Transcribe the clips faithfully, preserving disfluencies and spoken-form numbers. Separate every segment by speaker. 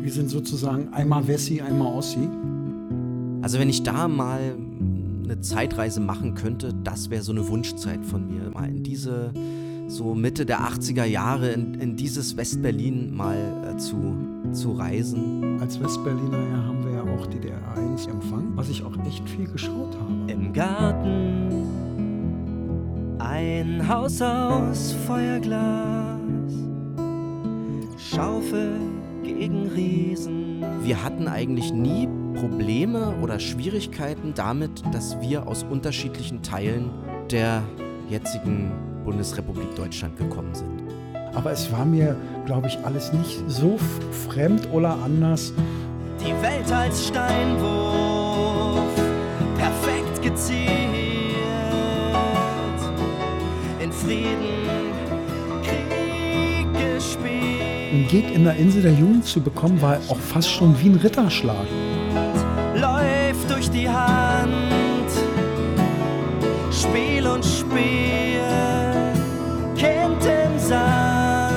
Speaker 1: Wir sind sozusagen einmal Wessi, einmal Ossi.
Speaker 2: Also wenn ich da mal eine Zeitreise machen könnte, das wäre so eine Wunschzeit von mir. Mal in diese, so Mitte der achtziger Jahre, in, in dieses Westberlin mal äh, zu, zu reisen.
Speaker 1: Als Westberliner ja, haben wir ja auch D D R eins empfangen, was ich auch echt viel geschaut habe.
Speaker 2: Im Garten ein Haus aus Feuerglas, Schaufel gegen Riesen. Wir hatten eigentlich nie Probleme oder Schwierigkeiten damit, dass wir aus unterschiedlichen Teilen der jetzigen Bundesrepublik Deutschland gekommen sind.
Speaker 1: Aber es war mir, glaube ich, alles nicht so f- fremd oder anders.
Speaker 2: Die Welt als Steinwurf, perfekt gezielt, in Frieden, Krieg gespielt.
Speaker 1: Ein Gig in der Insel der Jugend zu bekommen, war auch fast schon wie ein Ritterschlag.
Speaker 2: Läuft durch die Hand, Spiel und Spiel, Kind im Sand.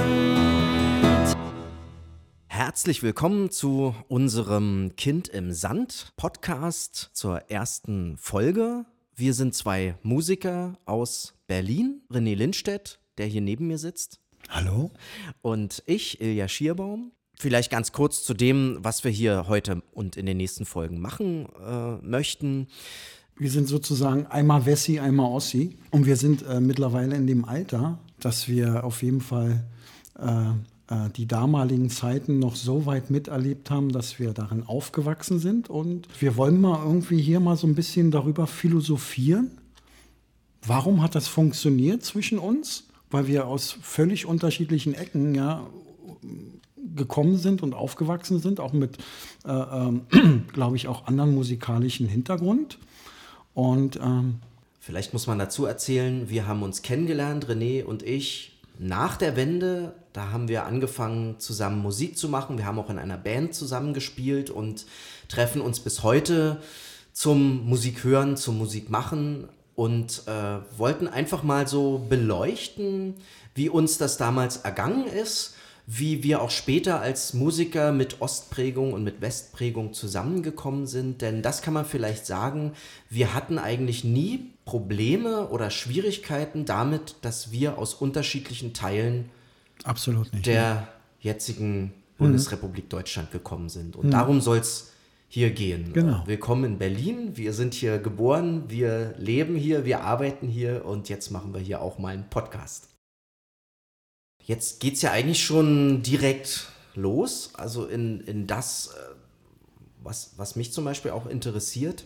Speaker 2: Herzlich willkommen zu unserem Kind im Sand Podcast zur ersten Folge. Wir sind zwei Musiker aus Berlin, René Lindstedt, der hier neben mir sitzt.
Speaker 1: Hallo?
Speaker 2: Und ich, Ilja Schierbaum. Vielleicht ganz kurz zu dem, was wir hier heute und in den nächsten Folgen machen äh, möchten.
Speaker 1: Wir sind sozusagen einmal Wessi, einmal Ossi. Und wir sind äh, mittlerweile in dem Alter, dass wir auf jeden Fall äh, äh, die damaligen Zeiten noch so weit miterlebt haben, dass wir darin aufgewachsen sind. Und wir wollen mal irgendwie hier mal so ein bisschen darüber philosophieren. Warum hat das funktioniert zwischen uns? Weil wir aus völlig unterschiedlichen Ecken ja gekommen sind und aufgewachsen sind, auch mit, äh, ähm, glaube ich, auch anderen musikalischen Hintergrund. Und ähm,
Speaker 2: vielleicht muss man dazu erzählen, wir haben uns kennengelernt, René und ich, nach der Wende. Da haben wir angefangen, zusammen Musik zu machen. Wir haben auch in einer Band zusammengespielt und treffen uns bis heute zum Musikhören, zum Musikmachen. Und äh, wollten einfach mal so beleuchten, wie uns das damals ergangen ist, wie wir auch später als Musiker mit Ostprägung und mit Westprägung zusammengekommen sind. Denn das kann man vielleicht sagen, wir hatten eigentlich nie Probleme oder Schwierigkeiten damit, dass wir aus unterschiedlichen Teilen
Speaker 1: absolut nicht,
Speaker 2: der
Speaker 1: ja.
Speaker 2: jetzigen
Speaker 1: Mhm.
Speaker 2: Bundesrepublik Deutschland gekommen sind. Und
Speaker 1: Mhm.
Speaker 2: darum soll es hier gehen.
Speaker 1: Genau.
Speaker 2: Willkommen in Berlin. Wir sind hier geboren, wir leben hier, wir arbeiten hier und jetzt machen wir hier auch mal einen Podcast. Jetzt geht es ja eigentlich schon direkt los, also in, in das, was, was mich zum Beispiel auch interessiert.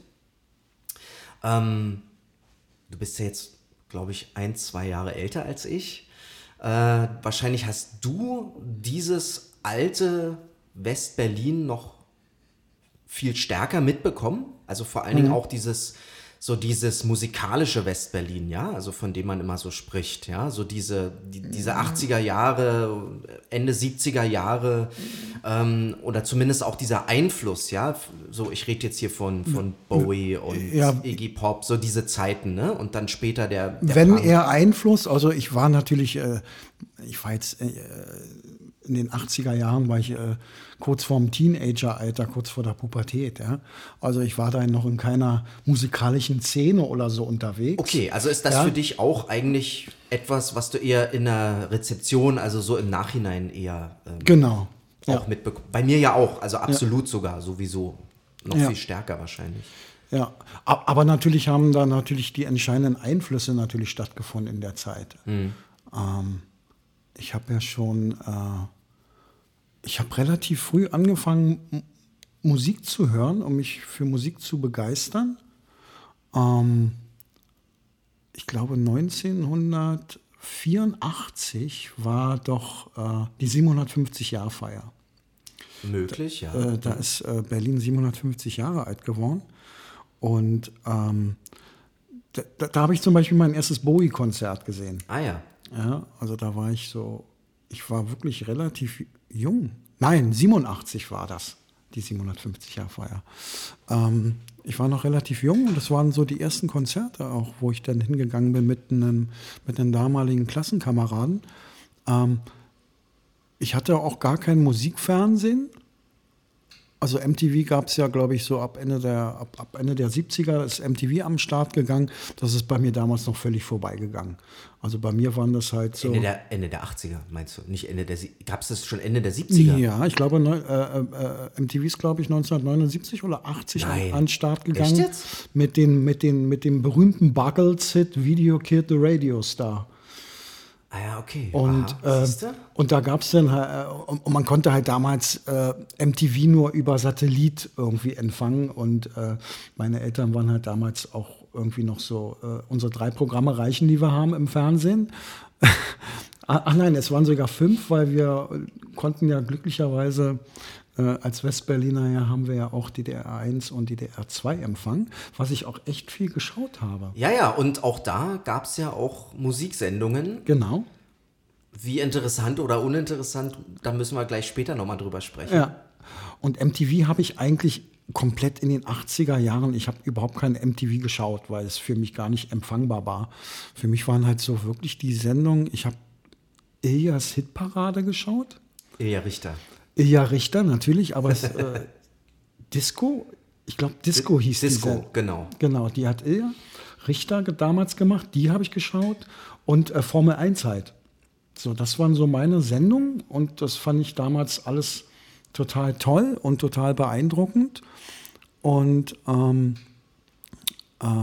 Speaker 2: Ähm, du bist ja jetzt, glaube ich, ein, zwei Jahre älter als ich. Äh, wahrscheinlich hast du dieses alte West-Berlin noch viel stärker mitbekommen, also vor allen Dingen
Speaker 1: Mhm.
Speaker 2: auch dieses, so dieses musikalische Westberlin, ja, also von dem man immer so spricht, ja, so diese, die, diese achtziger Jahre, Ende siebziger Jahre ähm, oder zumindest auch dieser Einfluss, ja, so ich rede jetzt hier von, von Bowie und
Speaker 1: Ja.
Speaker 2: Iggy Pop, so diese Zeiten, ne, und dann später der, der
Speaker 1: Wenn
Speaker 2: Punk.
Speaker 1: er Einfluss, also ich war natürlich, äh, ich war jetzt äh, in den achtziger Jahren, war ich äh, kurz vorm Teenager-Alter, kurz vor der Pubertät. Ja? Also ich war da noch in keiner musikalischen Szene oder so unterwegs.
Speaker 2: Okay, also ist das
Speaker 1: Ja.
Speaker 2: für dich auch eigentlich etwas, was du eher in der Rezeption, also so im Nachhinein eher ähm,
Speaker 1: Genau.
Speaker 2: auch
Speaker 1: Ja.
Speaker 2: mitbekommst? Bei mir ja auch, also absolut sogar, sowieso. Noch
Speaker 1: Ja.
Speaker 2: viel stärker wahrscheinlich.
Speaker 1: Ja, A- aber natürlich haben da natürlich die entscheidenden Einflüsse natürlich stattgefunden in der Zeit.
Speaker 2: Mhm.
Speaker 1: Ähm, ich habe ja schon, äh, ich habe relativ früh angefangen, M- Musik zu hören, um mich für Musik zu begeistern. Ähm, ich glaube neunzehnhundertvierundachtzig war doch äh, die siebenhundertfünfzig-Jahr-Feier.
Speaker 2: Möglich, ja.
Speaker 1: Äh, da ist äh, Berlin siebenhundertfünfzig Jahre alt geworden. Und ähm, da, da, da habe ich zum Beispiel mein erstes Bowie-Konzert gesehen.
Speaker 2: Ah ja.
Speaker 1: Ja, also da war ich so, ich war wirklich relativ jung. Nein, siebenundachtzig war das, die siebenhundertfünfzig-Jahr-Feier. Ähm, ich war noch relativ jung und das waren so die ersten Konzerte auch, wo ich dann hingegangen bin mit einem, mit einem damaligen Klassenkameraden. Ähm, ich hatte auch gar kein Musikfernsehen. Also M T V gab es ja, glaube ich, so ab Ende der, ab, ab Ende der siebziger ist M T V am Start gegangen. Das ist bei mir damals noch völlig vorbeigegangen. Also bei mir waren das halt so...
Speaker 2: Ende der, Ende der achtziger, meinst du? Nicht Ende der... Gab es das schon Ende der siebziger?
Speaker 1: Ja, ich glaube, ne, äh, äh, M T V ist, glaube ich, neunzehnhundertneunundsiebzig oder achtzig
Speaker 2: Nein.
Speaker 1: an den Start gegangen.
Speaker 2: Echt jetzt?
Speaker 1: Mit, den, mit, den, mit dem berühmten Buggles-Hit Video Killed the Radio Star.
Speaker 2: Ah ja, okay.
Speaker 1: Und,
Speaker 2: Aha,
Speaker 1: äh,
Speaker 2: siehste?
Speaker 1: und da gab es dann, äh, und, und man konnte halt damals äh, M T V nur über Satellit irgendwie empfangen. Und äh, meine Eltern waren halt damals auch irgendwie noch so, äh, unsere drei Programme reichen, die wir haben im Fernsehen. Ach nein, es waren sogar fünf, weil wir konnten ja glücklicherweise äh, als Westberliner ja haben wir ja auch D D R eins und D D R zwei empfangen, was ich auch echt viel geschaut habe.
Speaker 2: Ja, ja, und auch da gab es ja auch Musiksendungen.
Speaker 1: Genau.
Speaker 2: Wie interessant oder uninteressant, da müssen wir gleich später nochmal drüber sprechen.
Speaker 1: Ja. Und M T V habe ich eigentlich komplett in den achtziger Jahren, ich habe überhaupt kein M T V geschaut, weil es für mich gar nicht empfangbar war. Für mich waren halt so wirklich die Sendungen, ich habe Iljas Hitparade geschaut.
Speaker 2: Ilja Richter.
Speaker 1: Ilja Richter, natürlich, aber es, äh, Disco, ich glaube Disco hieß
Speaker 2: Disco,
Speaker 1: diese.
Speaker 2: genau.
Speaker 1: Genau, die hat Ilja Richter damals gemacht, die habe ich geschaut und äh, Formel eins halt. So, das waren so meine Sendungen und das fand ich damals alles total toll und total beeindruckend. Und ähm, äh,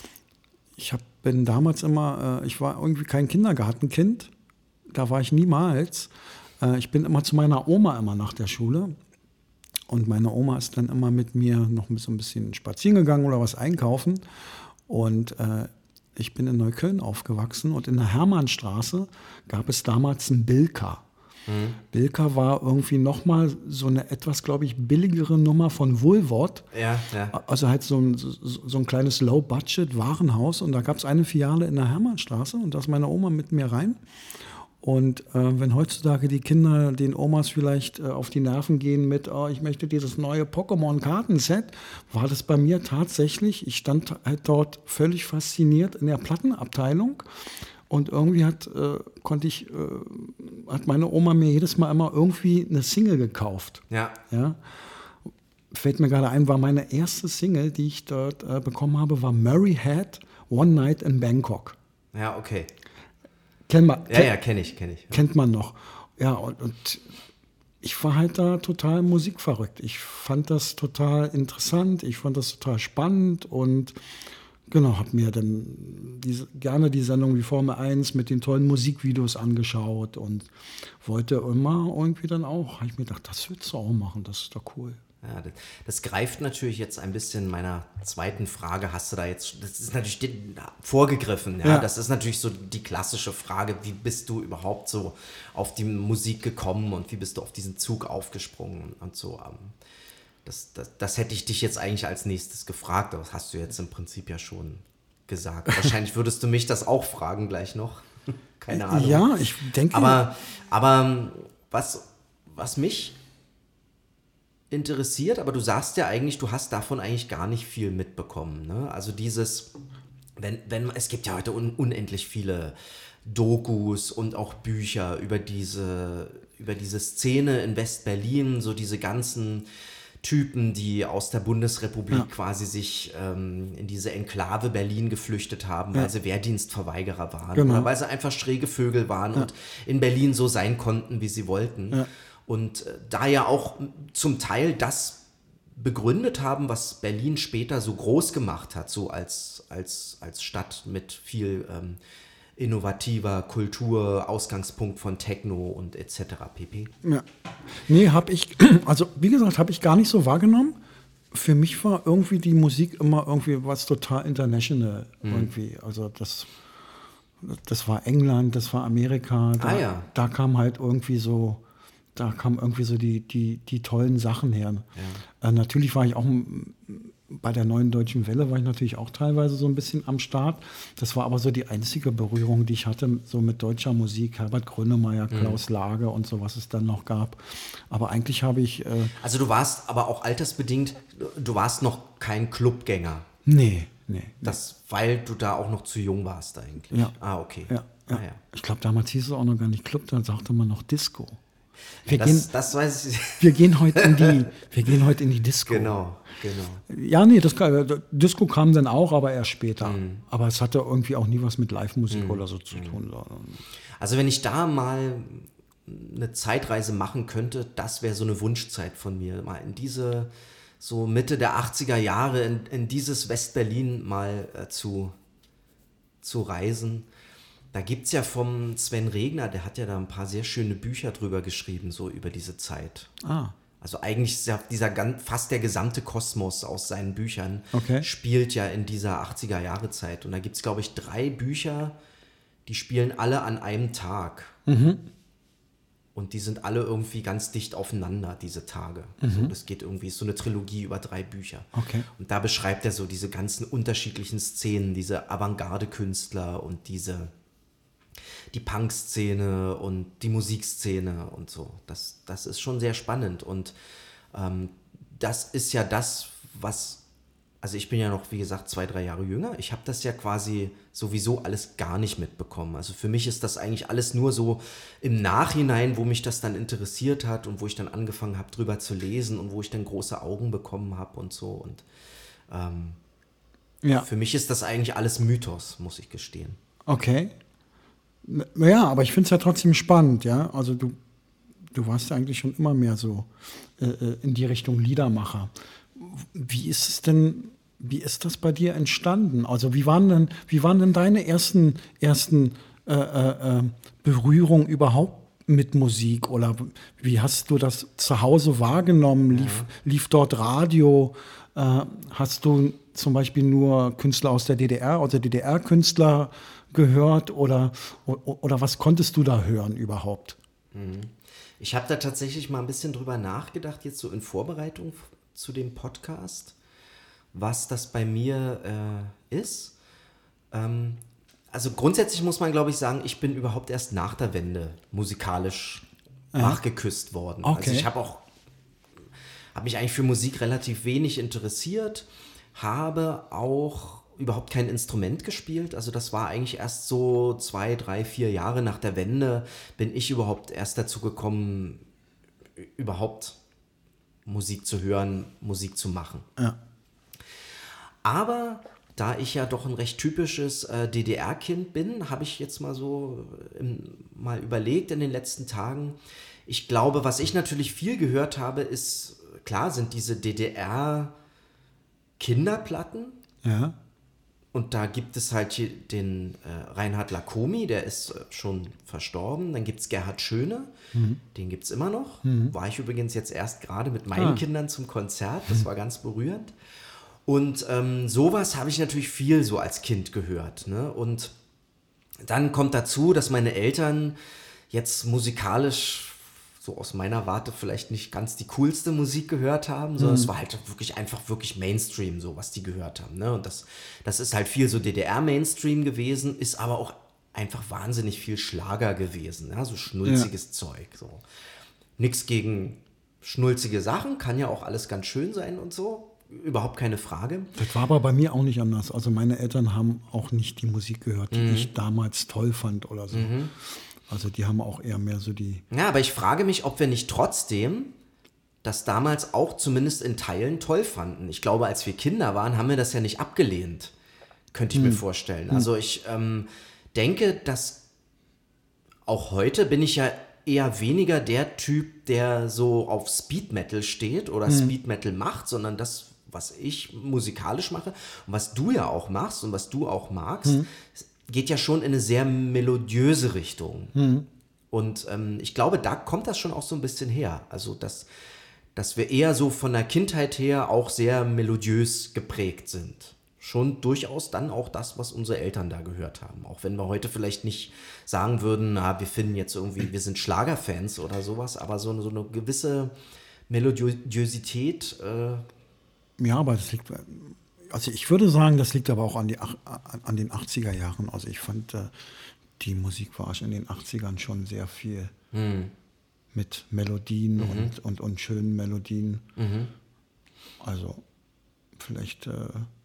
Speaker 1: ich hab, bin damals immer, äh, ich war irgendwie kein Kindergartenkind, da war ich niemals. Äh, ich bin immer zu meiner Oma immer nach der Schule. Und meine Oma ist dann immer mit mir noch so ein bisschen spazieren gegangen oder was einkaufen. Und äh, ich bin in Neukölln aufgewachsen und in der Hermannstraße gab es damals einen Bilka. Mhm. Bilka war irgendwie nochmal so eine etwas, glaube ich, billigere Nummer von Woolworth.
Speaker 2: Ja, ja.
Speaker 1: Also halt so ein, so, so ein kleines Low-Budget-Warenhaus. Und da gab es eine Filiale in der Hermannstraße und da ist meine Oma mit mir rein. Und äh, wenn heutzutage die Kinder den Omas vielleicht äh, auf die Nerven gehen mit, oh, ich möchte dieses neue Pokémon-Kartenset, war das bei mir tatsächlich, ich stand halt dort völlig fasziniert in der Plattenabteilung und irgendwie hat, äh, konnte ich, äh, hat meine Oma mir jedes Mal immer irgendwie eine Single gekauft.
Speaker 2: Ja.
Speaker 1: Ja? Fällt mir gerade ein, war meine erste Single, die ich dort äh, bekommen habe, war Murray Head, One Night in Bangkok.
Speaker 2: Ja, okay.
Speaker 1: Kennt man,
Speaker 2: ja, ja, kenne ich, kenne ich. Ja.
Speaker 1: Kennt man noch. Ja, und, und ich war halt da total musikverrückt. Ich fand das total interessant, ich fand das total spannend und genau, habe mir dann diese, gerne die Sendung wie Formel eins mit den tollen Musikvideos angeschaut und wollte immer irgendwie dann auch, habe ich mir gedacht, das willst du auch machen, das ist doch cool.
Speaker 2: Ja, das, das greift natürlich jetzt ein bisschen meiner zweiten Frage. Hast du da jetzt, das ist natürlich die, vorgegriffen, ja? Ja. Das ist natürlich so die klassische Frage, wie bist du überhaupt so auf die Musik gekommen und wie bist du auf diesen Zug aufgesprungen und so. Das, das, das hätte ich dich jetzt eigentlich als nächstes gefragt, aber das hast du jetzt im Prinzip ja schon gesagt. Wahrscheinlich würdest du mich das auch fragen gleich noch. Keine Ahnung.
Speaker 1: Ja, ich denke.
Speaker 2: Aber, aber was, was mich interessiert, aber du sagst ja eigentlich, du hast davon eigentlich gar nicht viel mitbekommen. Ne? Also dieses, wenn, wenn, es gibt ja heute un, unendlich viele Dokus und auch Bücher über diese, über diese Szene in West-Berlin, so diese ganzen Typen, die aus der Bundesrepublik ja. quasi sich ähm, in diese Enklave Berlin geflüchtet haben, ja. weil sie Wehrdienstverweigerer waren genau. oder weil sie einfach schräge Vögel waren ja. und in Berlin so sein konnten, wie sie wollten. Ja. Und da ja auch zum Teil das begründet haben, was Berlin später so groß gemacht hat, so als, als, als Stadt mit viel ähm, innovativer Kultur, Ausgangspunkt von Techno und et cetera pp.
Speaker 1: Ja. Nee, habe ich, also wie gesagt, habe ich gar nicht so wahrgenommen. Für mich war irgendwie die Musik immer irgendwie was total international mhm. irgendwie. Also das, das war England, das war Amerika. Da,
Speaker 2: ah, ja.
Speaker 1: da kam halt irgendwie so Da kamen irgendwie so die, die, die tollen Sachen her. Ja. Äh, natürlich war ich auch bei der Neuen Deutschen Welle, war ich natürlich auch teilweise so ein bisschen am Start. Das war aber so die einzige Berührung, die ich hatte, so mit deutscher Musik. Herbert Grönemeyer, Klaus mhm. Lage und so, was es dann noch gab. Aber eigentlich habe ich... Äh,
Speaker 2: also du warst aber auch altersbedingt, du warst noch kein Clubgänger.
Speaker 1: Nee, nee.
Speaker 2: Das, weil du da auch noch zu jung warst eigentlich.
Speaker 1: Ja.
Speaker 2: Ah, okay.
Speaker 1: Ja, ja.
Speaker 2: Ah, ja.
Speaker 1: Ich glaube, damals hieß es auch noch gar nicht Club, dann sagte man noch Disco. Wir,
Speaker 2: das,
Speaker 1: gehen,
Speaker 2: das weiß ich.
Speaker 1: wir, gehen heute in die, wir gehen heute in die Disco.
Speaker 2: Genau, genau.
Speaker 1: Ja, nee, das, Disco kam dann auch, aber erst später. Mhm. Aber es hatte irgendwie auch nie was mit Live-Musik mhm. oder so zu tun.
Speaker 2: Also wenn ich da mal eine Zeitreise machen könnte, das wäre so eine Wunschzeit von mir. Mal in diese, so Mitte der achtziger Jahre, in, in dieses West-Berlin mal äh, zu, zu reisen. Da gibt es ja vom Sven Regner, der hat ja da ein paar sehr schöne Bücher drüber geschrieben, so über diese Zeit.
Speaker 1: Ah.
Speaker 2: Also eigentlich ist ja dieser ganz, fast der gesamte Kosmos aus seinen Büchern
Speaker 1: okay.
Speaker 2: spielt ja in dieser achtziger Jahre Zeit. Und da gibt es, glaube ich, drei Bücher, die spielen alle an einem Tag.
Speaker 1: Mhm.
Speaker 2: Und die sind alle irgendwie ganz dicht aufeinander, diese Tage. Mhm. So, das geht irgendwie, ist so eine Trilogie über drei Bücher.
Speaker 1: Okay.
Speaker 2: Und da beschreibt er so diese ganzen unterschiedlichen Szenen, diese Avantgarde-Künstler und diese, die Punk-Szene und die Musikszene und so. Das, das ist schon sehr spannend. Und ähm, das ist ja das, was, also ich bin ja noch, wie gesagt, zwei, drei Jahre jünger. Ich habe das ja quasi sowieso alles gar nicht mitbekommen. Also für mich ist das eigentlich alles nur so im Nachhinein, wo mich das dann interessiert hat und wo ich dann angefangen habe, drüber zu lesen und wo ich dann große Augen bekommen habe und so. Und ähm, ja. Für mich ist das eigentlich alles Mythos, muss ich gestehen.
Speaker 1: Okay. Ja, aber ich finde es ja trotzdem spannend, ja. Also du, du warst ja eigentlich schon immer mehr so äh, in die Richtung Liedermacher. Wie ist es denn, wie ist das bei dir entstanden? Also wie waren denn, wie waren denn deine ersten, ersten äh, äh, Berührungen überhaupt mit Musik? Oder wie hast du das zu Hause wahrgenommen? Lief, ja. lief dort Radio? Äh, hast du zum Beispiel nur Künstler aus der D D R, also D D R-Künstler gehört? Oder, oder, oder was konntest du da hören überhaupt?
Speaker 2: Ich habe da tatsächlich mal ein bisschen drüber nachgedacht, jetzt so in Vorbereitung zu dem Podcast, was das bei mir äh, ist. Ähm, also grundsätzlich muss man, glaube ich, sagen, ich bin überhaupt erst nach der Wende musikalisch ja. nachgeküsst worden.
Speaker 1: Okay.
Speaker 2: Also ich habe auch, habe mich eigentlich für Musik relativ wenig interessiert, habe auch überhaupt kein Instrument gespielt. Also das war eigentlich erst so zwei, drei, vier Jahre nach der Wende bin ich überhaupt erst dazu gekommen, überhaupt Musik zu hören, Musik zu machen.
Speaker 1: Ja.
Speaker 2: Aber da ich ja doch ein recht typisches äh, D D R-Kind bin, habe ich jetzt mal so im, mal überlegt in den letzten Tagen. Ich glaube, was ich natürlich viel gehört habe, ist, klar, sind diese D D R-Kinderplatten.
Speaker 1: Ja.
Speaker 2: Und da gibt es halt hier den äh, Reinhard Lacomi, der ist äh, schon verstorben. Dann gibt es Gerhard Schöne, mhm. den gibt es immer noch. Mhm. War ich übrigens jetzt erst gerade mit meinen ah. Kindern zum Konzert. Das war ganz berührend. Und ähm, sowas habe ich natürlich viel so als Kind gehört. Ne? Und dann kommt dazu, dass meine Eltern jetzt musikalisch so aus meiner Warte vielleicht nicht ganz die coolste Musik gehört haben, sondern mhm. es war halt wirklich einfach wirklich Mainstream, so was die gehört haben. Ne? Und das, das ist halt viel so D D R-Mainstream gewesen, ist aber auch einfach wahnsinnig viel Schlager gewesen, ja? So schnulziges ja. Zeug. So. Nichts gegen schnulzige Sachen, kann ja auch alles ganz schön sein und so, überhaupt keine Frage.
Speaker 1: Das war aber bei mir auch nicht anders. Also meine Eltern haben auch nicht die Musik gehört, die mhm. ich damals toll fand oder so. Mhm. Also die haben auch eher mehr so die...
Speaker 2: Ja, aber ich frage mich, ob wir nicht trotzdem das damals auch zumindest in Teilen toll fanden. Ich glaube, als wir Kinder waren, haben wir das ja nicht abgelehnt. Könnte ich hm. mir vorstellen. Also ich ähm, denke, dass auch heute bin ich ja eher weniger der Typ, der so auf Speed Metal steht oder hm. Speed Metal macht, sondern das, was ich musikalisch mache und was du ja auch machst und was du auch magst, hm. geht ja schon in eine sehr melodiöse Richtung. Mhm. Und ähm, ich glaube, da kommt das schon auch so ein bisschen her. Also, dass, dass wir eher so von der Kindheit her auch sehr melodiös geprägt sind. Schon durchaus dann auch das, was unsere Eltern da gehört haben. Auch wenn wir heute vielleicht nicht sagen würden, na, wir finden jetzt irgendwie, wir sind Schlagerfans oder sowas, aber so, so eine gewisse Melodiosität. Äh
Speaker 1: ja, aber das liegt... Also ich würde sagen, das liegt aber auch an, die, an den achtziger Jahren. Also ich fand, die Musik war in den achtzigern schon sehr viel hm. mit Melodien mhm. und, und, und schönen Melodien. Mhm. Also vielleicht, äh,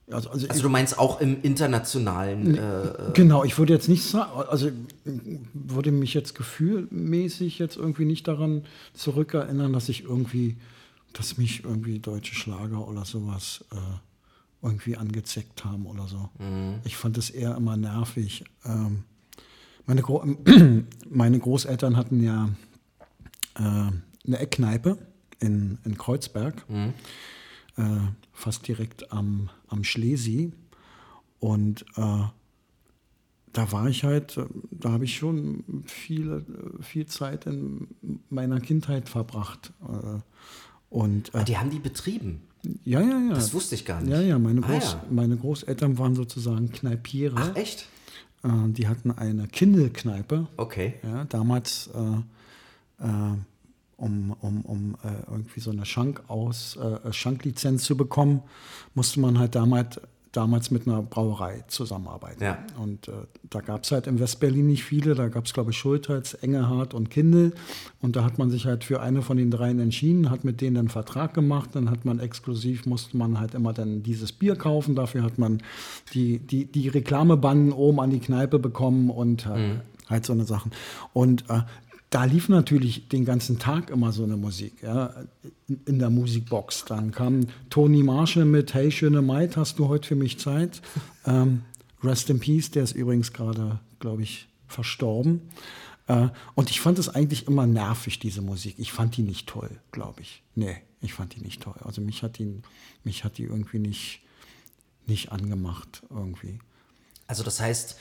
Speaker 1: Also, also,
Speaker 2: also du meinst auch im internationalen... Äh,
Speaker 1: genau, ich würde jetzt nicht sagen, also würde mich jetzt gefühlmäßig jetzt irgendwie nicht daran zurückerinnern, dass ich irgendwie, dass mich irgendwie deutsche Schlager oder sowas äh, irgendwie angezeckt haben oder so. Mhm. Ich fand es eher immer nervig. Ähm, meine, Gro- meine Großeltern hatten ja äh, eine Eckkneipe in, in Kreuzberg, mhm. äh, fast direkt am, am Schlesi. Und äh, da war ich halt, da habe ich schon viel, viel Zeit in meiner Kindheit verbracht. Äh, und, äh,
Speaker 2: ah, die haben die betrieben?
Speaker 1: Ja, ja, ja.
Speaker 2: Das wusste ich gar nicht.
Speaker 1: Ja, ja, meine, Groß,
Speaker 2: ah, ja.
Speaker 1: meine Großeltern waren sozusagen Kneipiere.
Speaker 2: Ach, echt?
Speaker 1: Äh, die hatten eine Kindelkneipe.
Speaker 2: Okay.
Speaker 1: Ja, damals, äh, äh, um, um, um äh, irgendwie so eine Schank aus, äh, Schanklizenz zu bekommen, musste man halt damals, damals mit einer Brauerei zusammenarbeiten.
Speaker 2: Ja.
Speaker 1: Und äh, da gab es halt in Westberlin nicht viele. Da gab es, glaube ich, Schultheiß, Engelhardt und Kindl. Und da hat man sich halt für eine von den dreien entschieden, hat mit denen einen Vertrag gemacht. Dann hat man exklusiv, musste man halt immer dann dieses Bier kaufen. Dafür hat man die, die, die Reklamebanden oben an die Kneipe bekommen und äh, mhm. halt so eine Sachen. Und äh, da lief natürlich den ganzen Tag immer so eine Musik, ja, in der Musikbox. Dann kam Toni Marshall mit Hey, schöne Maid, hast du heute für mich Zeit? Ähm, Rest in Peace, der ist übrigens gerade, glaube ich, verstorben. Äh, und ich fand es eigentlich immer nervig, diese Musik. Ich fand die nicht toll, glaube ich. Nee, ich fand die nicht toll. Also mich hat die, mich hat die irgendwie nicht, nicht angemacht, irgendwie.
Speaker 2: Also das heißt,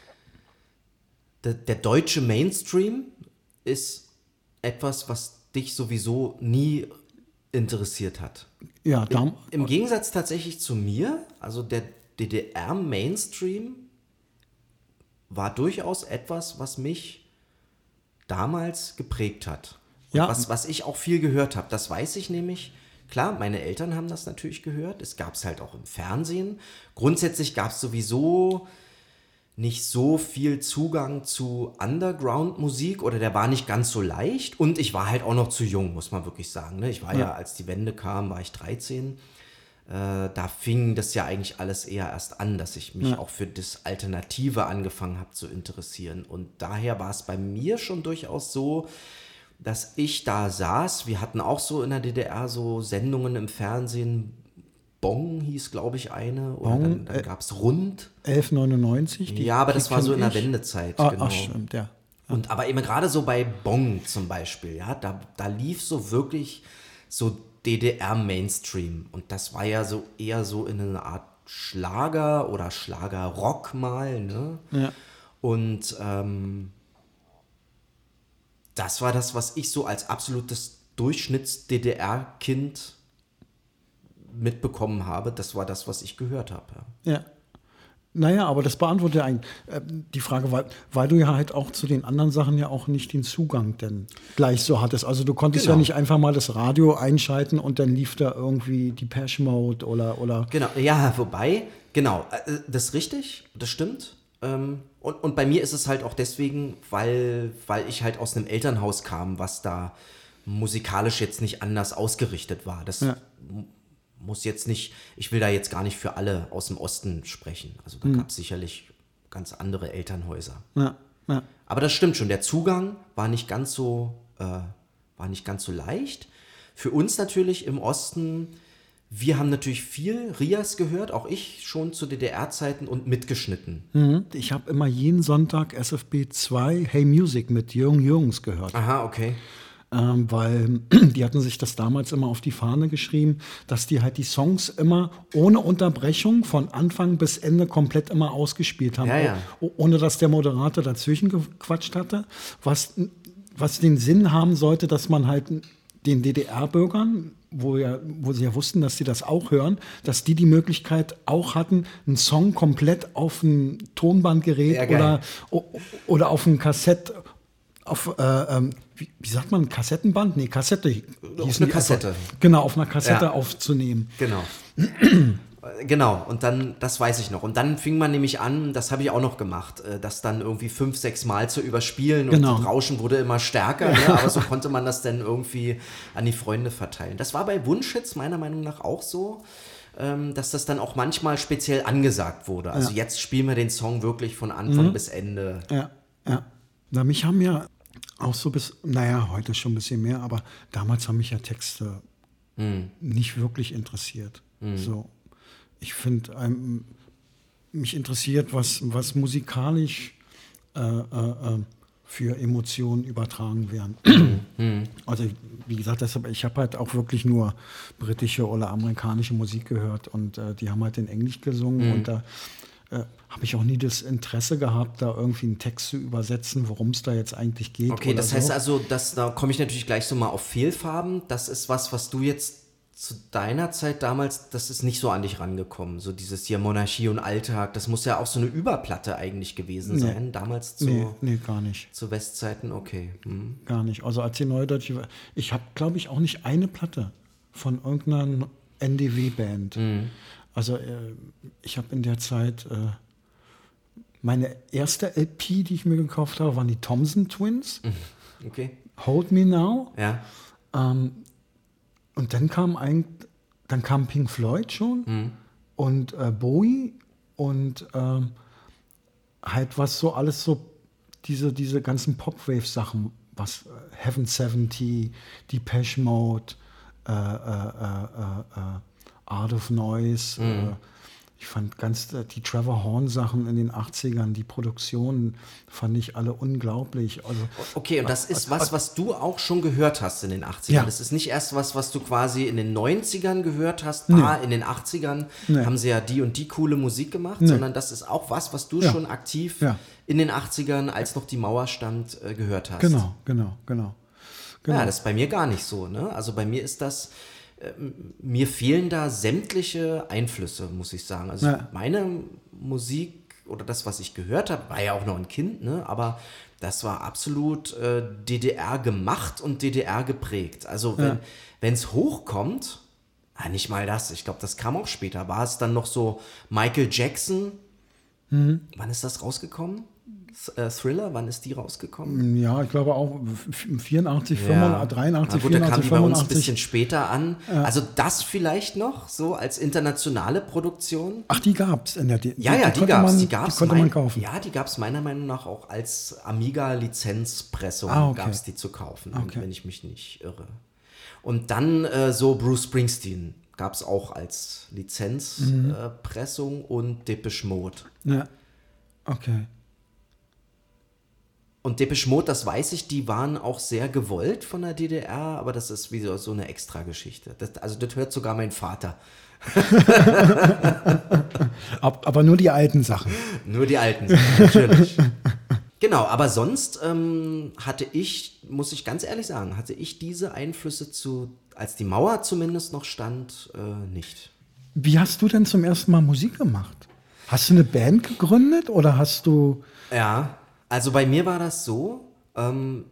Speaker 2: der, der deutsche Mainstream ist etwas, was dich sowieso nie interessiert hat.
Speaker 1: Ja,
Speaker 2: Im, Im Gegensatz tatsächlich zu mir, also der D D R-Mainstream war durchaus etwas, was mich damals geprägt hat. Ja. Was, was ich auch viel gehört habe. Das weiß ich nämlich. Klar, meine Eltern haben das natürlich gehört. Es gab es halt auch im Fernsehen. Grundsätzlich gab es sowieso nicht so viel Zugang zu Underground-Musik oder der war nicht ganz so leicht und ich war halt auch noch zu jung, muss man wirklich sagen. Ne? Ich war ja. ja, als die Wende kam, war ich dreizehn. Äh, da fing das ja eigentlich alles eher erst an, dass ich mich ja. auch für das Alternative angefangen habe zu interessieren. Und daher war es bei mir schon durchaus so, dass ich da saß. Wir hatten auch so in der D D R so Sendungen im Fernsehen. Bong hieß, glaube ich, eine. Oder Bong, dann, dann gab es Rund.
Speaker 1: elf neunundneunzig.
Speaker 2: Ja, aber das war so in der Wendezeit.
Speaker 1: Ah,
Speaker 2: genau.
Speaker 1: Ach, stimmt, ja. ja.
Speaker 2: Und aber eben gerade so bei Bong zum Beispiel, ja, da, da lief so wirklich so D D R-Mainstream. Und das war ja so eher so in einer Art Schlager oder Schlagerrock mal, ne?
Speaker 1: Ja.
Speaker 2: Und ähm, das war das, was ich so als absolutes Durchschnitts-D D R-Kind mitbekommen habe. Das war das, was ich gehört habe.
Speaker 1: Ja. ja. Naja, aber das beantwortet ja eigentlich äh, die Frage, weil, weil du ja halt auch zu den anderen Sachen ja auch nicht den Zugang denn gleich so hattest. Also du konntest genau. ja nicht einfach mal das Radio einschalten und dann lief da irgendwie Depeche Mode oder, oder...
Speaker 2: Genau, ja, wobei, genau, das ist richtig, das stimmt. Und, und bei mir ist es halt auch deswegen, weil, weil ich halt aus einem Elternhaus kam, was da musikalisch jetzt nicht anders ausgerichtet war. Das ja. muss jetzt nicht, ich will da jetzt gar nicht für alle aus dem Osten sprechen. Also da mhm. gab es sicherlich ganz andere Elternhäuser.
Speaker 1: Ja, ja.
Speaker 2: Aber das stimmt schon, der Zugang war nicht ganz so, äh, war nicht ganz so leicht. Für uns natürlich im Osten, wir haben natürlich viel Rias gehört, auch ich schon zu D D R-Zeiten und mitgeschnitten.
Speaker 1: Mhm. Ich habe immer jeden Sonntag S F B zwei Hey Music mit Jürgen Jürgens gehört.
Speaker 2: Aha, okay.
Speaker 1: Ähm, weil die hatten sich das damals immer auf die Fahne geschrieben, dass die halt die Songs immer ohne Unterbrechung von Anfang bis Ende komplett immer ausgespielt haben,
Speaker 2: ja, ja.
Speaker 1: Oh, ohne dass der Moderator dazwischen gequatscht hatte, was, was den Sinn haben sollte, dass man halt den D D R-Bürgern, wo, ja, wo sie ja wussten, dass sie das auch hören, dass die die Möglichkeit auch hatten, einen Song komplett auf ein Tonbandgerät ja, oder, oder auf ein Kassett auf, äh, ähm, wie, wie sagt man, Kassettenband? Nee, Kassette.
Speaker 2: Auf eine Kassette.
Speaker 1: Einfach, genau, auf einer Kassette
Speaker 2: ja.
Speaker 1: aufzunehmen.
Speaker 2: Genau. Genau, und dann, das weiß ich noch. Und dann fing man nämlich an, das habe ich auch noch gemacht, das dann irgendwie fünf, sechs Mal zu überspielen
Speaker 1: genau.
Speaker 2: und das Rauschen wurde immer stärker, ja. Ne? Aber so konnte man das dann irgendwie an die Freunde verteilen. Das war bei Wunschhits meiner Meinung nach auch so. ähm, dass das dann auch manchmal speziell angesagt wurde. Also
Speaker 1: Ja.
Speaker 2: jetzt spielen wir den Song wirklich von Anfang bis Ende.
Speaker 1: Ja, ja. Na, mich haben ja auch so bis, naja, heute schon ein bisschen mehr, aber damals haben mich ja Texte
Speaker 2: Hm.
Speaker 1: nicht wirklich interessiert. So, ich finde, ähm, mich interessiert, was, was musikalisch äh, äh, äh, für Emotionen übertragen werden. Also wie gesagt, deshalb, ich habe halt auch wirklich nur britische oder amerikanische Musik gehört und äh, die haben halt in Englisch gesungen und da äh, habe ich auch nie das Interesse gehabt, da irgendwie einen Text zu übersetzen, worum es da jetzt eigentlich geht.
Speaker 2: Okay,
Speaker 1: oder
Speaker 2: das
Speaker 1: so.
Speaker 2: heißt also, dass, da komme ich natürlich gleich so mal auf Fehlfarben. Das ist was, was du jetzt zu deiner Zeit damals, das ist nicht so an dich rangekommen. So dieses hier Monarchie und Alltag, das muss ja auch so eine Überplatte eigentlich gewesen
Speaker 1: Nee.
Speaker 2: sein, damals zu,
Speaker 1: Nee, nee, gar nicht.
Speaker 2: zu Westzeiten. Okay. Hm.
Speaker 1: Gar nicht. Also als die Neue Deutsche, ich habe, glaube ich, auch nicht eine Platte von irgendeiner N D W-Band. Also äh, ich habe in der Zeit, äh, meine erste L P, die ich mir gekauft habe, waren die Thompson Twins,
Speaker 2: Okay.
Speaker 1: Hold Me Now.
Speaker 2: Ja.
Speaker 1: Und dann kam ein, dann kam Pink Floyd schon und äh, Bowie und ähm, halt was so alles so, diese, diese ganzen Pop-Wave-Sachen, was äh, Heaven siebzig, Depeche Mode, äh, äh, äh, äh, Art of Noise, äh, ich fand ganz äh, die Trevor Horn-Sachen in den achtzigern, die Produktionen fand ich alle unglaublich. Also,
Speaker 2: Okay, und das ist was, was du auch schon gehört hast in den achtzigern.
Speaker 1: Ja.
Speaker 2: Das ist nicht erst was, was du quasi in den neunzigern gehört hast. Ah, in den achtzigern
Speaker 1: Nee.
Speaker 2: haben sie ja die und die coole Musik gemacht,
Speaker 1: Nee.
Speaker 2: sondern das ist auch was, was du
Speaker 1: Ja.
Speaker 2: schon aktiv
Speaker 1: Ja.
Speaker 2: in den achtzigern, als noch die Mauer stand, äh, gehört hast.
Speaker 1: genau, genau, genau. genau.
Speaker 2: Ja, das ist bei mir gar nicht so. Ne? Also bei mir ist das, äh, mir fehlen da sämtliche Einflüsse, muss ich sagen. Also
Speaker 1: Ja.
Speaker 2: meine Musik oder das, was ich gehört habe, war ja auch noch ein Kind, ne? Aber das war absolut äh, D D R gemacht und D D R geprägt. Also wenn
Speaker 1: Ja.
Speaker 2: es hochkommt, ah, nicht mal das, ich glaube, das kam auch später, war es dann noch so Michael Jackson.
Speaker 1: Mhm.
Speaker 2: Wann ist das rausgekommen? Th- äh, Thriller, wann ist die rausgekommen?
Speaker 1: Ja, ich glaube auch vierundachtzig,
Speaker 2: Ja.
Speaker 1: fünfundachtzig, dreiundachtzig,
Speaker 2: Na gut, da kam
Speaker 1: vierundachtzig,
Speaker 2: die bei uns ein
Speaker 1: fünfundachtzig.
Speaker 2: bisschen später an. Also das vielleicht noch, so als internationale Produktion.
Speaker 1: Ach, die gab es in der D-
Speaker 2: Ja, ja, die
Speaker 1: konnte
Speaker 2: gab's,
Speaker 1: man,
Speaker 2: die gab's.
Speaker 1: Die konnte
Speaker 2: mein,
Speaker 1: man kaufen.
Speaker 2: Ja, die gab es meiner Meinung nach auch als Amiga-Lizenzpressung,
Speaker 1: Ah, okay.
Speaker 2: gab es die zu kaufen,
Speaker 1: Okay.
Speaker 2: wenn ich mich nicht irre. Und dann äh, so Bruce Springsteen gab es auch als Lizenzpressung äh, Pressung und Depeche Mode.
Speaker 1: Ja, okay.
Speaker 2: Und Depeche Mode, das weiß ich, die waren auch sehr gewollt von der D D R, aber das ist wie so, so eine Extra-Geschichte. Das, also das hört sogar mein Vater.
Speaker 1: Ab, aber nur die alten Sachen.
Speaker 2: Nur die alten Sachen, natürlich. Genau, aber sonst ähm, hatte ich, muss ich ganz ehrlich sagen, hatte ich diese Einflüsse zu, als die Mauer zumindest noch stand, äh, nicht.
Speaker 1: Wie hast du denn zum ersten Mal Musik gemacht? Hast du eine Band gegründet oder hast du...
Speaker 2: Ja, also bei mir war das so, ähm,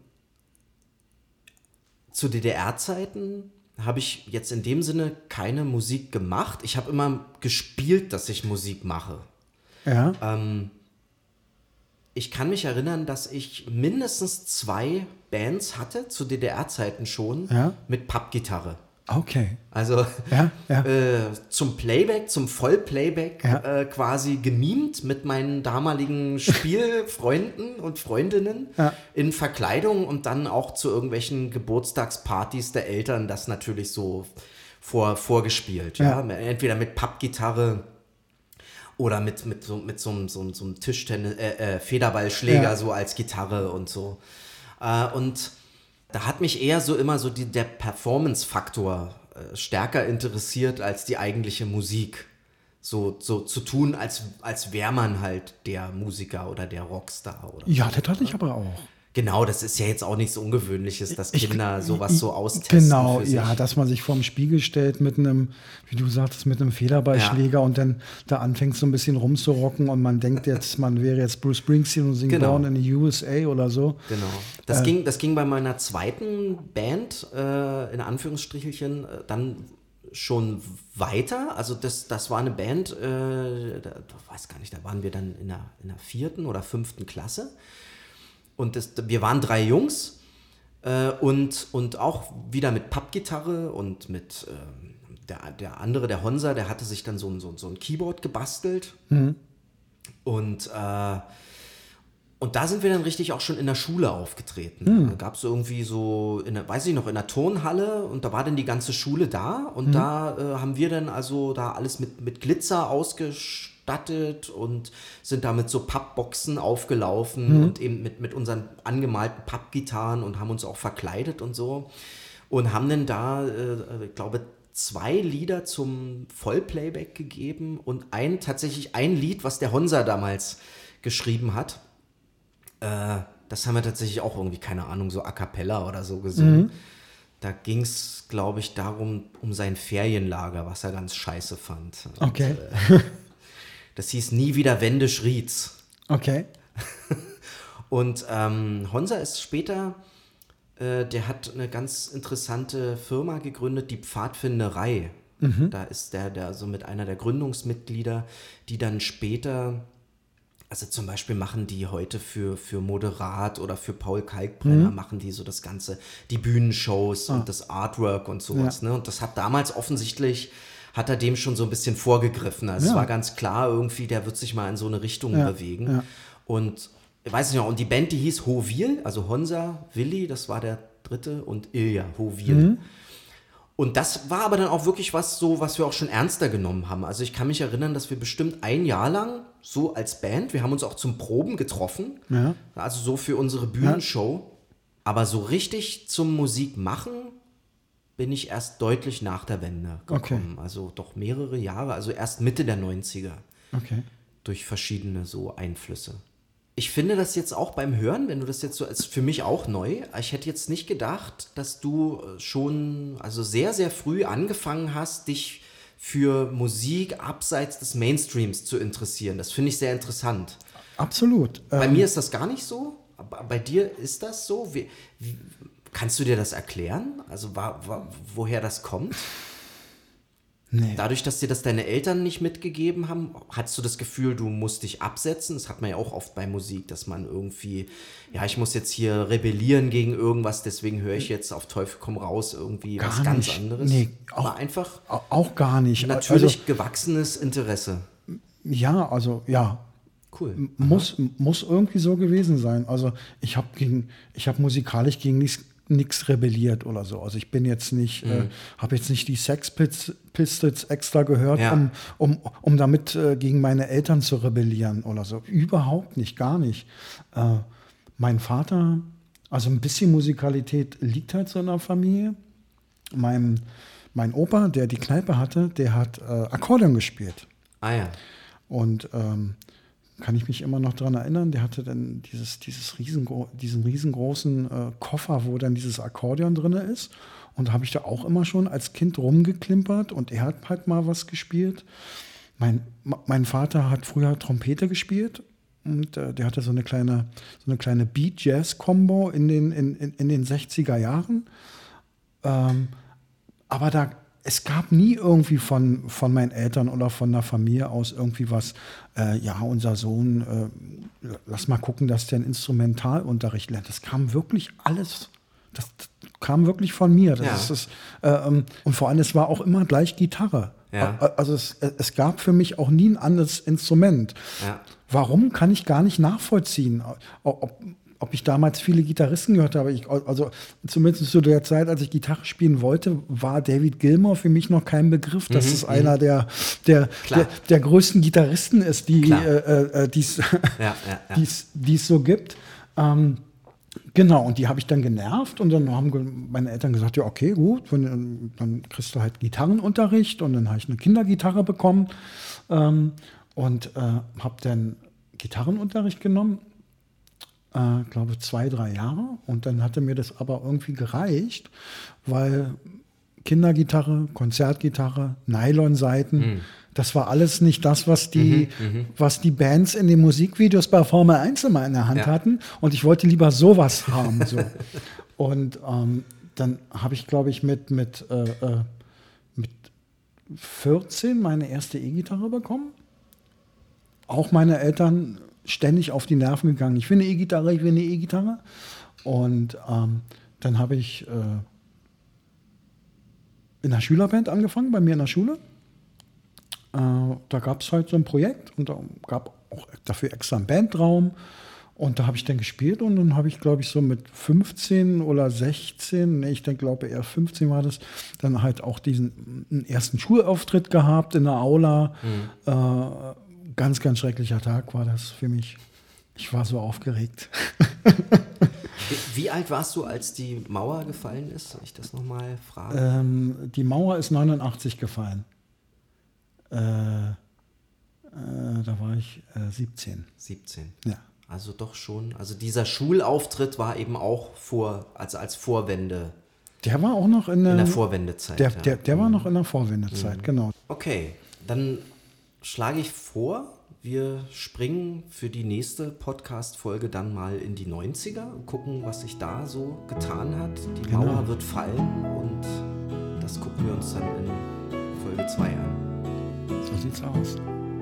Speaker 2: zu D D R-Zeiten habe ich jetzt in dem Sinne keine Musik gemacht. Ich habe immer gespielt, dass ich Musik mache.
Speaker 1: Ja,
Speaker 2: Ähm, ich kann mich erinnern, dass ich mindestens zwei Bands hatte, zu D D R-Zeiten schon,
Speaker 1: Ja.
Speaker 2: mit Pappgitarre.
Speaker 1: okay.
Speaker 2: Also
Speaker 1: Ja, ja.
Speaker 2: Äh, zum Playback, zum Vollplayback
Speaker 1: Ja.
Speaker 2: äh, quasi gemimt mit meinen damaligen Spielfreunden und Freundinnen
Speaker 1: Ja.
Speaker 2: in Verkleidung und dann auch zu irgendwelchen Geburtstagspartys der Eltern das natürlich so vor, vorgespielt. Ja.
Speaker 1: Ja.
Speaker 2: Entweder mit Pappgitarre oder mit, mit, so, mit so, einem- so, einem- so einem Tischtennis, äh, äh, Federballschläger
Speaker 1: Ja.
Speaker 2: so als Gitarre und so. Äh, und da hat mich eher so immer so die, der Performance-Faktor äh, stärker interessiert als die eigentliche Musik. So, so zu tun, als, als wäre man halt der Musiker oder der Rockstar. Oder
Speaker 1: Ja, das hatte ich aber auch.
Speaker 2: Genau, das ist ja jetzt auch nichts Ungewöhnliches, dass
Speaker 1: Ich-
Speaker 2: Kinder sowas
Speaker 1: ich-
Speaker 2: so austesten
Speaker 1: Genau,
Speaker 2: für sich.
Speaker 1: ja, dass man sich vorm Spiegel stellt mit einem, wie du sagtest, mit einem Federballschläger und dann da anfängt so ein bisschen rumzurocken und man denkt jetzt, man wäre jetzt Bruce Springsteen und singt
Speaker 2: Genau.
Speaker 1: Born in the U S A oder so.
Speaker 2: Genau. Das, ging, das ging bei meiner zweiten Band, äh, in Anführungsstrichelchen, äh, dann schon weiter. Also das, das war eine Band, äh, da, ich weiß gar nicht, da waren wir dann in der, in der vierten oder fünften Klasse. Und das, wir waren drei Jungs äh, und, und auch wieder mit Pappgitarre und mit ähm, der, der andere, der Honza, der hatte sich dann so ein, so, so ein Keyboard gebastelt.
Speaker 1: Mhm.
Speaker 2: Und, äh, und da sind wir dann richtig auch schon in der Schule aufgetreten.
Speaker 1: Mhm.
Speaker 2: Da gab es irgendwie so, in der, weiß ich noch, in der Turnhalle und da war dann die ganze Schule da. Und mhm. da äh, haben wir dann also da alles mit, mit Glitzer ausgestattet und sind da mit so Pappboxen aufgelaufen mhm. und eben mit, mit unseren angemalten Pappgitarren und haben uns auch verkleidet und so. Und haben dann da, äh, ich glaube, zwei Lieder zum Vollplayback gegeben und ein, tatsächlich ein Lied, was der Honza damals geschrieben hat. Äh, das haben wir tatsächlich auch irgendwie, keine Ahnung, so a cappella oder so gesungen. Mhm. Da ging es, glaube ich, darum, um sein Ferienlager, was er ganz scheiße fand. Und,
Speaker 1: okay.
Speaker 2: Äh, das hieß Nie wieder Wendisch Rietz.
Speaker 1: Okay.
Speaker 2: Und ähm, Honza ist später... Der hat eine ganz interessante Firma gegründet, die Pfadfinderei. Mhm. Da ist der, der so mit einer der Gründungsmitglieder, die dann später, also zum Beispiel machen die heute für, für Moderat oder für Paul Kalkbrenner, mhm. machen die so das Ganze, die Bühnenshows ah. und das Artwork und sowas. Ja. Ne? Und das hat damals offensichtlich, hat er dem schon so ein bisschen vorgegriffen. Also ja. es war ganz klar irgendwie, der wird sich mal in so eine Richtung ja. bewegen. Ja. Und ich weiß nicht noch, und die Band, die hieß Hovil, also Honza, Willi, das war der dritte, und Ilja, Hovil. Mhm. Und das war aber dann auch wirklich was so, was wir auch schon ernster genommen haben. Also ich kann mich erinnern, dass wir bestimmt ein Jahr lang so als Band, wir haben uns auch zum Proben getroffen, ja. also so für unsere Bühnenshow, ja. aber so richtig zum Musik machen bin ich erst deutlich nach der Wende gekommen. Okay. Also doch mehrere Jahre, also erst Mitte der neunziger.
Speaker 1: Okay.
Speaker 2: Durch verschiedene so Einflüsse. Ich finde das jetzt auch beim Hören, wenn du das jetzt so, ist für mich auch neu. Ich hätte jetzt nicht gedacht, dass du schon also sehr, sehr früh angefangen hast, dich für Musik abseits des Mainstreams zu interessieren. Das finde ich sehr interessant.
Speaker 1: Absolut.
Speaker 2: Bei
Speaker 1: ähm,
Speaker 2: mir ist das gar nicht so. Aber bei dir ist das so? Wie, wie, kannst du dir das erklären? Also war, war, woher das kommt? Nee. Dadurch, dass dir das deine Eltern nicht mitgegeben haben, hattest du das Gefühl, du musst dich absetzen? Das hat man ja auch oft bei Musik, dass man irgendwie, ja, ich muss jetzt hier rebellieren gegen irgendwas, deswegen höre ich jetzt auf Teufel komm raus irgendwie
Speaker 1: gar
Speaker 2: was
Speaker 1: nicht.
Speaker 2: ganz anderes.
Speaker 1: Nee, auch,
Speaker 2: aber einfach
Speaker 1: auch gar nicht.
Speaker 2: Natürlich
Speaker 1: also,
Speaker 2: gewachsenes Interesse.
Speaker 1: Ja, also ja.
Speaker 2: Cool.
Speaker 1: Muss, muss irgendwie so gewesen sein. Also ich habe gegen, ich habe musikalisch gegen nichts nichts rebelliert oder so. Also ich bin jetzt nicht, mhm. äh, habe jetzt nicht die Sex Pistols extra gehört, ja. um, um, um damit äh, gegen meine Eltern zu rebellieren oder so. Überhaupt nicht, gar nicht. Äh, mein Vater, also ein bisschen Musikalität liegt halt so in der Familie. Mein, mein Opa, der die Kneipe hatte, der hat äh, Akkordeon gespielt.
Speaker 2: Ah ja.
Speaker 1: Und ähm, kann ich mich immer noch daran erinnern, der hatte dann dieses, dieses riesengro- diesen riesengroßen äh, Koffer, wo dann dieses Akkordeon drin ist. Und da habe ich da auch immer schon als Kind rumgeklimpert und er hat halt mal was gespielt. Mein, mein Vater hat früher Trompete gespielt und äh, der hatte so eine kleine, so eine kleine Beat-Jazz-Kombo in den, in, in, in den sechziger Jahren. Ähm, aber da Es gab nie irgendwie von, von meinen Eltern oder von der Familie aus irgendwie was, äh, ja, unser Sohn, äh, lass mal gucken, dass der einen Instrumentalunterricht lernt. Das kam wirklich alles, das, das kam wirklich von mir. Das
Speaker 2: ja.
Speaker 1: ist das, äh, und vor allem, es war auch immer gleich Gitarre.
Speaker 2: Ja.
Speaker 1: Also es, es gab für mich auch nie ein anderes Instrument.
Speaker 2: Ja.
Speaker 1: Warum, kann ich gar nicht nachvollziehen. Ob, Ob ich damals viele Gitarristen gehört habe, ich, also zumindest zu der Zeit, als ich Gitarre spielen wollte, war David Gilmour für mich noch kein Begriff, dass mhm, es einer der, der, der, der größten Gitarristen ist, die äh, äh, es
Speaker 2: ja, ja, ja.
Speaker 1: so gibt. Ähm, genau, und die habe ich dann genervt und dann haben meine Eltern gesagt, ja okay, gut, wenn, dann kriegst du halt Gitarrenunterricht und dann habe ich eine Kindergitarre bekommen ähm, und äh, habe dann Gitarrenunterricht genommen. Ich äh, glaube, zwei, drei Jahre. Und dann hatte mir das aber irgendwie gereicht, weil Kindergitarre, Konzertgitarre, Nylonsaiten, mhm. das war alles nicht das, was die, mhm, was die Bands in den Musikvideos bei Formel eins immer in der Hand ja. hatten. Und ich wollte lieber sowas haben. So. Und ähm, dann habe ich, glaube ich, mit, mit, äh, mit vierzehn meine erste E-Gitarre bekommen. Auch meine Eltern ständig auf die Nerven gegangen. Ich will eine E-Gitarre, ich will eine E-Gitarre. Und ähm, dann habe ich äh, in der Schülerband angefangen, bei mir in der Schule. Äh, da gab es halt so ein Projekt und da gab auch dafür extra einen Bandraum. Und da habe ich dann gespielt und dann habe ich, glaube ich, so mit fünfzehn oder sechzehn, nee, ich glaube eher fünfzehn war das, dann halt auch diesen einen ersten Schulauftritt gehabt in der Aula. Mhm. Äh, ganz, ganz schrecklicher Tag war das für mich. Ich war so aufgeregt.
Speaker 2: Wie alt warst du, als die Mauer gefallen ist? Soll ich das nochmal fragen?
Speaker 1: Ähm, die Mauer ist neunundachtzig gefallen. Äh, äh, da war ich äh, siebzehn.
Speaker 2: siebzehn.
Speaker 1: Ja.
Speaker 2: Also doch schon. Also dieser Schulauftritt war eben auch vor, also als Vorwende.
Speaker 1: Der war auch noch in der,
Speaker 2: in der Vorwendezeit.
Speaker 1: Der,
Speaker 2: ja.
Speaker 1: der, der war noch in der Vorwendezeit, mhm. genau.
Speaker 2: Okay, dann schlage ich vor, wir springen für die nächste Podcast-Folge dann mal in die neunziger und gucken, was sich da so getan hat. Die
Speaker 1: genau.
Speaker 2: Mauer wird fallen und das gucken wir uns dann in Folge zwei an.
Speaker 1: So sieht's aus.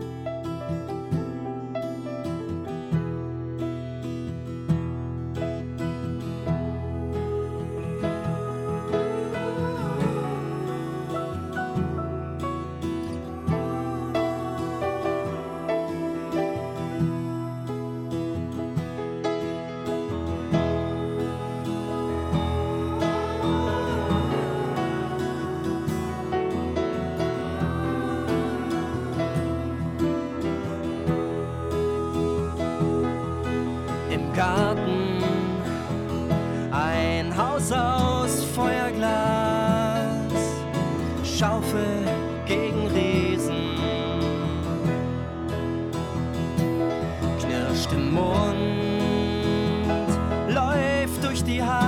Speaker 3: Garten, ein Haus aus Feuerglas, Schaufel gegen Riesen, knirscht im Mund, läuft durch die Haare.